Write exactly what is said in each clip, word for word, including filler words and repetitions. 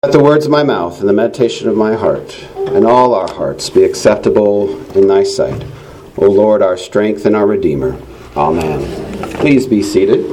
Let the words of my mouth and the meditation of my heart and all our hearts be acceptable in thy sight, O Lord, our strength and our Redeemer. Amen. Please be seated.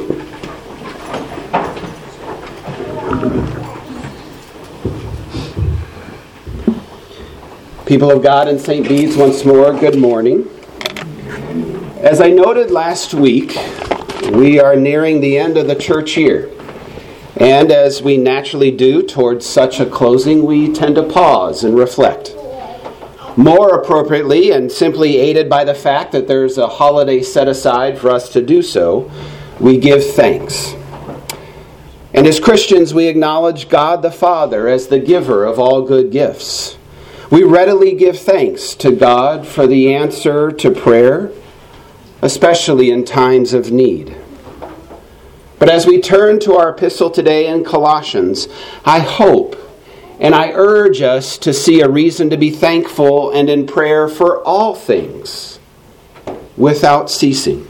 People of God in Saint Bede's, once more, good morning. As I noted last week, we are nearing the end of the church year. And as we naturally do towards such a closing, we tend to pause and reflect. More appropriately, and simply aided by the fact that there's a holiday set aside for us to do so, we give thanks. And as Christians, we acknowledge God the Father as the giver of all good gifts. We readily give thanks to God for the answer to prayer, especially in times of need. But as we turn to our epistle today in Colossians, I hope and I urge us to see a reason to be thankful and in prayer for all things, without ceasing.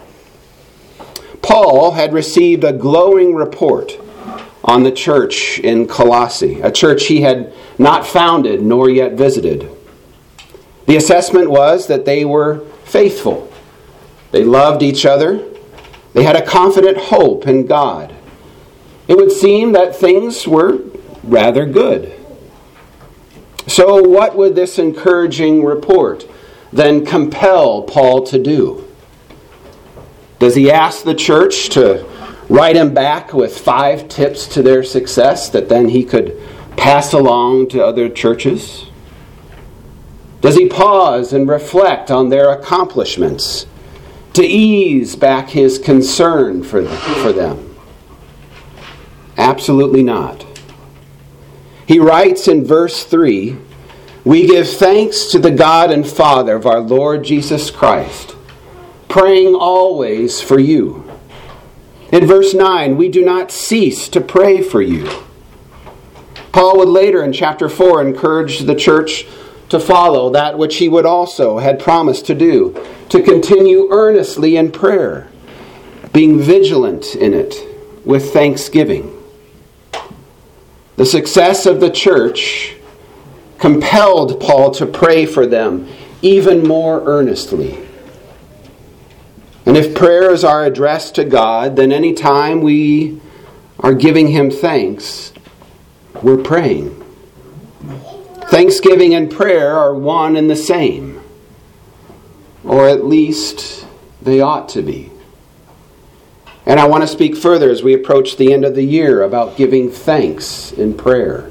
Paul had received a glowing report on the church in Colossae, a church he had not founded nor yet visited. The assessment was that they were faithful. They loved each other. They had a confident hope in God. It would seem that things were rather good. So what would this encouraging report then compel Paul to do? Does he ask the church to write him back with five tips to their success that then he could pass along to other churches? Does he pause and reflect on their accomplishments to ease back his concern for, for them? Absolutely not. He writes in verse three, "We give thanks to the God and Father of our Lord Jesus Christ, praying always for you." In verse nine, "We do not cease to pray for you." Paul would later in chapter four encourage the church to follow that which he would also had promised to do, to continue earnestly in prayer, being vigilant in it with thanksgiving. The success of the church compelled Paul to pray for them even more earnestly. And if prayers are addressed to God, then any time we are giving Him thanks, we're praying. Thanksgiving and prayer are one and the same. Or at least they ought to be. And I want to speak further as we approach the end of the year about giving thanks in prayer.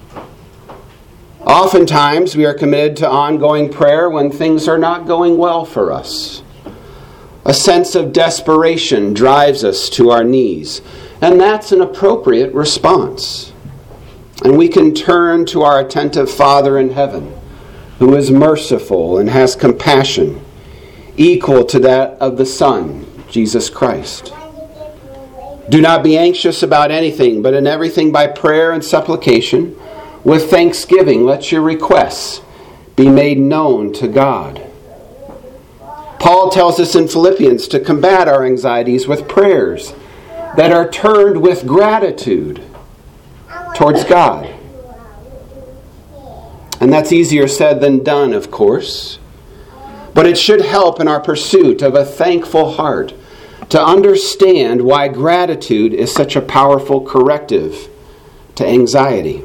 Oftentimes we are committed to ongoing prayer when things are not going well for us. A sense of desperation drives us to our knees, and that's an appropriate response. And we can turn to our attentive Father in heaven, who is merciful and has compassion, equal to that of the Son, Jesus Christ. "Do not be anxious about anything, but in everything by prayer and supplication, with thanksgiving let your requests be made known to God." Paul tells us in Philippians to combat our anxieties with prayers that are turned with gratitude towards God. And that's easier said than done, of course. But it should help in our pursuit of a thankful heart to understand why gratitude is such a powerful corrective to anxiety.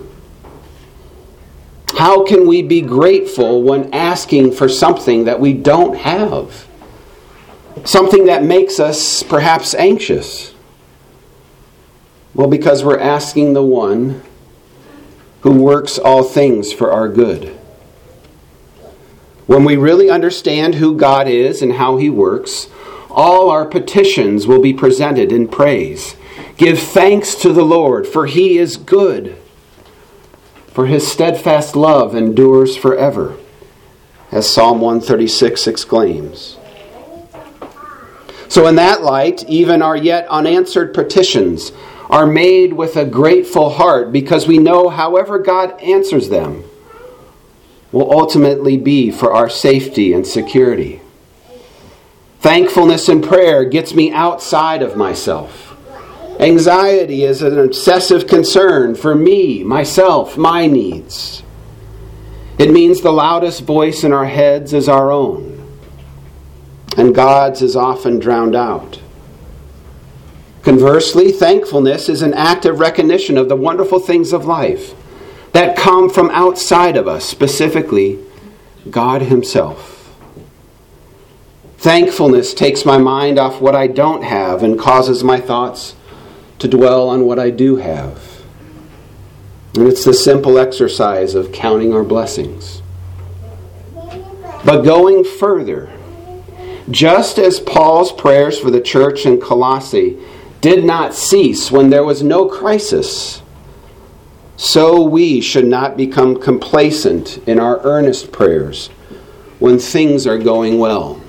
How can we be grateful when asking for something that we don't have? Something that makes us perhaps anxious? Well, because we're asking the one who works all things for our good. When we really understand who God is and how He works, all our petitions will be presented in praise. Give thanks to the Lord, for He is good, for His steadfast love endures forever, as Psalm one thirty-six exclaims. So in that light, even our yet unanswered petitions are made with a grateful heart, because we know however God answers them will ultimately be for our safety and security. Thankfulness in prayer gets me outside of myself. Anxiety is an obsessive concern for me, myself, my needs. It means the loudest voice in our heads is our own, and God's is often drowned out. Conversely, thankfulness is an active recognition of the wonderful things of life that come from outside of us, specifically God Himself. Thankfulness takes my mind off what I don't have and causes my thoughts to dwell on what I do have. And it's the simple exercise of counting our blessings. But going further, just as Paul's prayers for the church in Colossae did not cease when there was no crisis, so we should not become complacent in our earnest prayers when things are going well.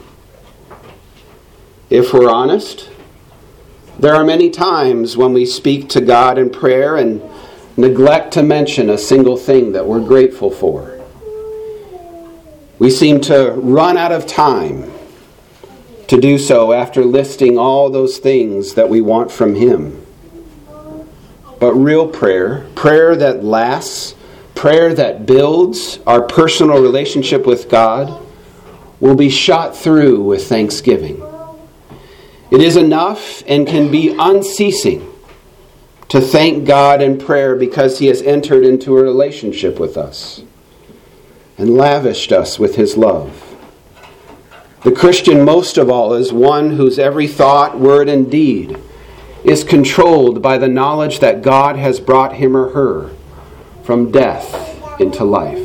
If we're honest, there are many times when we speak to God in prayer and neglect to mention a single thing that we're grateful for. We seem to run out of time to do so after listing all those things that we want from Him. But real prayer, prayer that lasts, prayer that builds our personal relationship with God, will be shot through with thanksgiving. It is enough and can be unceasing to thank God in prayer because He has entered into a relationship with us and lavished us with His love. The Christian, most of all, is one whose every thought, word, and deed is controlled by the knowledge that God has brought him or her from death into life.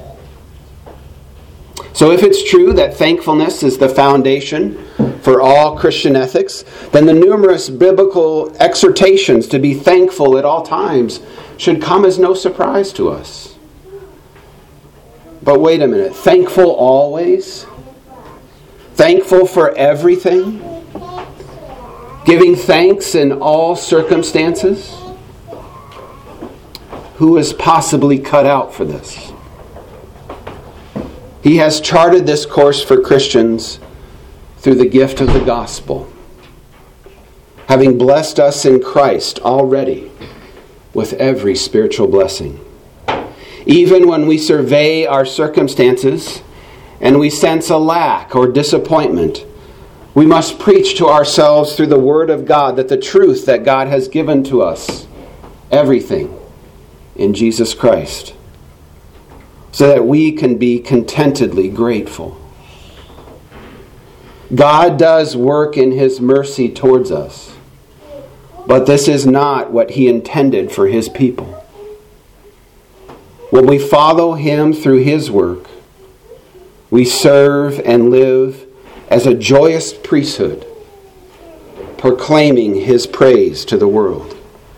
So if it's true that thankfulness is the foundation for all Christian ethics, then the numerous biblical exhortations to be thankful at all times should come as no surprise to us. But wait a minute, thankful always? Thankful for everything? Giving thanks in all circumstances? Who is possibly cut out for this? He has charted this course for Christians through the gift of the gospel, having blessed us in Christ already with every spiritual blessing. Even when we survey our circumstances and we sense a lack or disappointment, we must preach to ourselves through the Word of God that the truth that God has given to us, everything in Jesus Christ, so that we can be contentedly grateful. God does work in His mercy towards us, but this is not what He intended for His people. When we follow Him through His work, we serve and live as a joyous priesthood, proclaiming His praise to the world.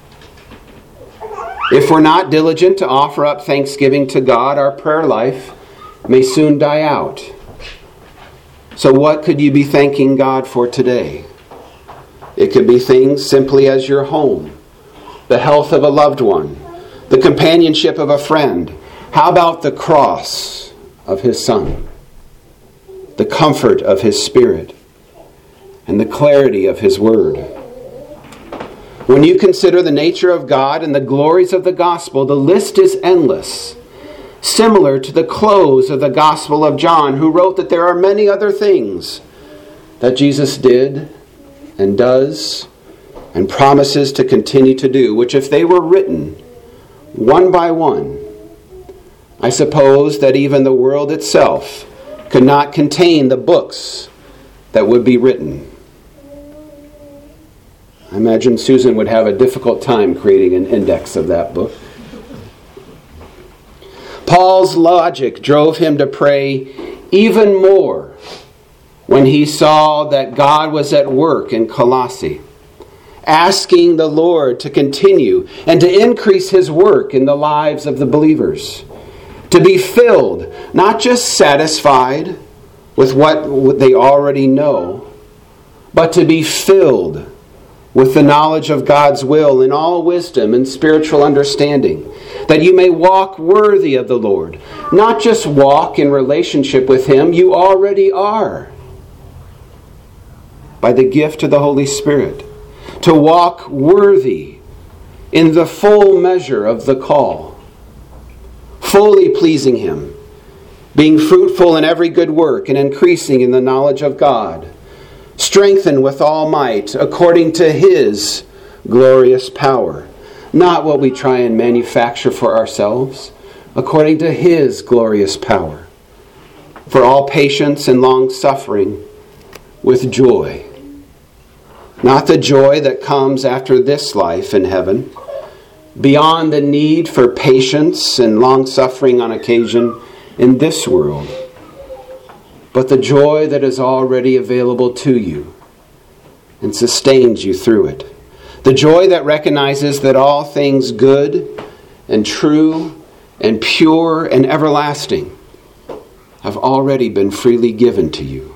If we're not diligent to offer up thanksgiving to God, our prayer life may soon die out. So what could you be thanking God for today? It could be things simply as your home, the health of a loved one, the companionship of a friend. How about the cross of His Son, the comfort of His Spirit, and the clarity of His Word? When you consider the nature of God and the glories of the gospel, the list is endless, similar to the close of the Gospel of John, who wrote that there are many other things that Jesus did and does and promises to continue to do, which if they were written one by one, I suppose that even the world itself could not contain the books that would be written. I imagine Susan would have a difficult time creating an index of that book. Paul's logic drove him to pray even more when he saw that God was at work in Colossae, asking the Lord to continue and to increase His work in the lives of the believers, to be filled, not just satisfied with what they already know, but to be filled with the knowledge of God's will in all wisdom and spiritual understanding, that you may walk worthy of the Lord. Not just walk in relationship with Him, you already are, by the gift of the Holy Spirit. to walk worthy in the full measure of the call, fully pleasing Him, being fruitful in every good work and increasing in the knowledge of God, strengthened with all might according to His glorious power, not what we try and manufacture for ourselves, according to His glorious power, for all patience and long suffering with joy. Not the joy that comes after this life in heaven, beyond the need for patience and long suffering on occasion in this world, but the joy that is already available to you and sustains you through it. The joy that recognizes that all things good and true and pure and everlasting have already been freely given to you.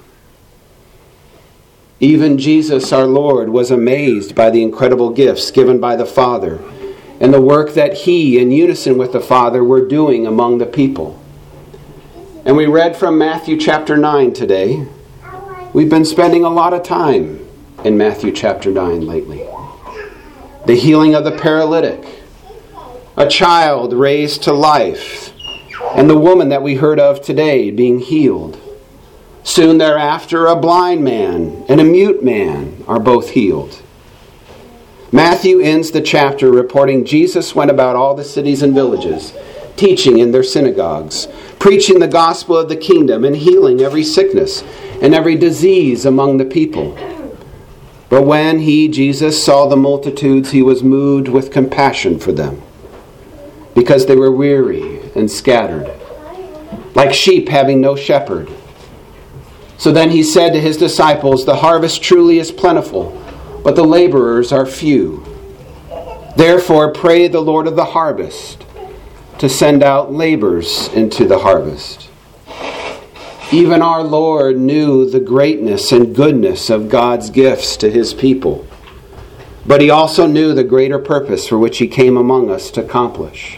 Even Jesus our Lord was amazed by the incredible gifts given by the Father and the work that He, in unison with the Father, were doing among the people. And we read from Matthew chapter nine today. We've been spending a lot of time in Matthew chapter nine lately. The healing of the paralytic, a child raised to life, and the woman that we heard of today being healed. Soon thereafter, a blind man and a mute man are both healed. Matthew ends the chapter reporting Jesus went about all the cities and villages, teaching in their synagogues, preaching the gospel of the kingdom and healing every sickness and every disease among the people. But when he, Jesus, saw the multitudes, He was moved with compassion for them, because they were weary and scattered, like sheep having no shepherd. So then He said to His disciples, the harvest truly is plentiful, but the laborers are few. Therefore pray the Lord of the harvest to send out laborers into the harvest. Even our Lord knew the greatness and goodness of God's gifts to His people, but He also knew the greater purpose for which He came among us to accomplish.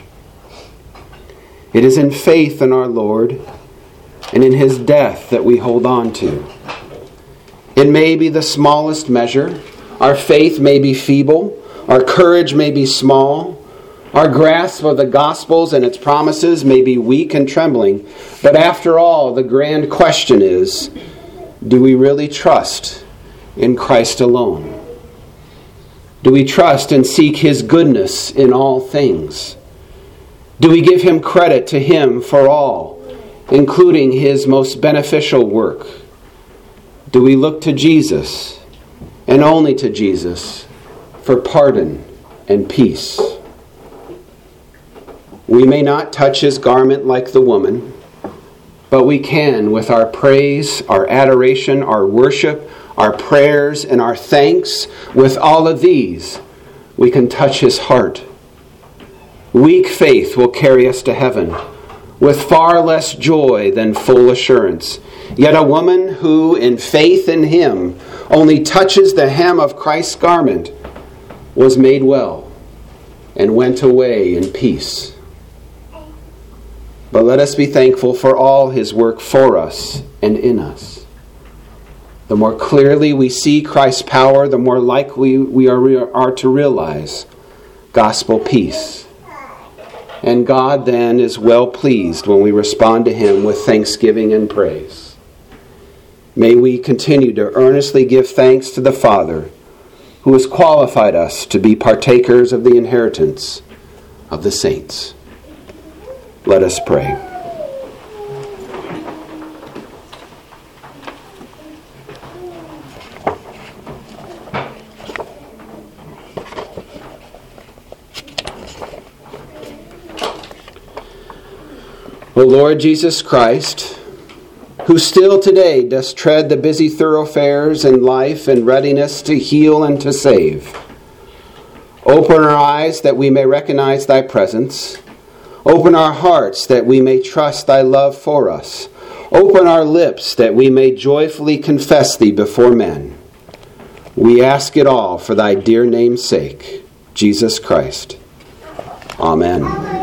It is in faith in our Lord and in His death that we hold on to. It may be the smallest measure. Our faith may be feeble. Our courage may be small. Our grasp of the Gospels and its promises may be weak and trembling. But after all, the grand question is, do we really trust in Christ alone? Do we trust and seek His goodness in all things? Do we give Him credit to Him for all, including His most beneficial work? Do we look to Jesus, and only to Jesus, for pardon and peace? We may not touch His garment like the woman, but we can with our praise, our adoration, our worship, our prayers, and our thanks. With all of these, we can touch His heart. Weak faith will carry us to heaven with far less joy than full assurance. Yet a woman who, in faith in Him, only touches the hem of Christ's garment was made well and went away in peace. But let us be thankful for all His work for us and in us. The more clearly we see Christ's power, the more likely we are, are to realize gospel peace. And God then is well pleased when we respond to Him with thanksgiving and praise. May we continue to earnestly give thanks to the Father who has qualified us to be partakers of the inheritance of the saints. Let us pray. O Lord Jesus Christ, who still today dost tread the busy thoroughfares in life in readiness to heal and to save, open our eyes that we may recognize Thy presence. Open our hearts that we may trust Thy love for us. Open our lips that we may joyfully confess Thee before men. We ask it all for Thy dear name's sake, Jesus Christ. Amen.